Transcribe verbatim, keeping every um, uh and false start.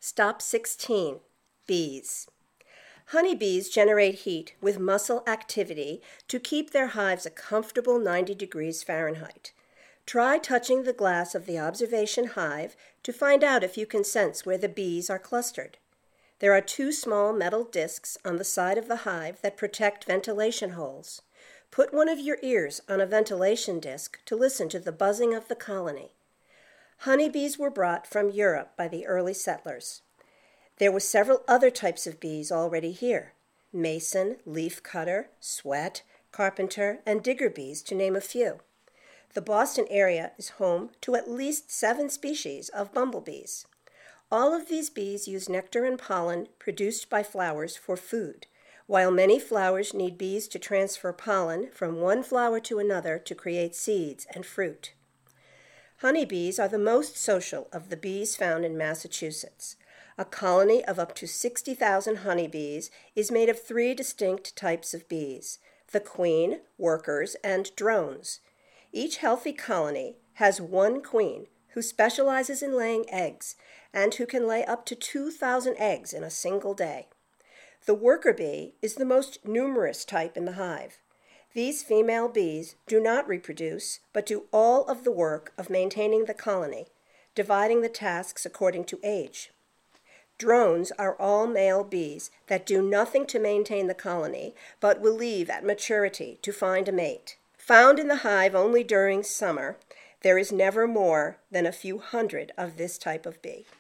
Stop sixteen. Bees. Honeybees generate heat with muscle activity to keep their hives a comfortable ninety degrees Fahrenheit. Try touching the glass of the observation hive to find out if you can sense where the bees are clustered. There are two small metal discs on the side of the hive that protect ventilation holes. Put one of your ears on a ventilation disc to listen to the buzzing of the colony. Honeybees were brought from Europe by the early settlers. There were several other types of bees already here: mason, leafcutter, sweat, carpenter, and digger bees, to name a few. The Boston area is home to at least seven species of bumblebees. All of these bees use nectar and pollen produced by flowers for food, while many flowers need bees to transfer pollen from one flower to another to create seeds and fruit. Honeybees are the most social of the bees found in Massachusetts. A colony of up to sixty thousand honeybees is made of three distinct types of bees: the queen, workers, and drones. Each healthy colony has one queen who specializes in laying eggs and who can lay up to two thousand eggs in a single day. The worker bee is the most numerous type in the hive. These female bees do not reproduce, but do all of the work of maintaining the colony, dividing the tasks according to age. Drones are all male bees that do nothing to maintain the colony, but will leave at maturity to find a mate. Found in the hive only during summer, there is never more than a few hundred of this type of bee.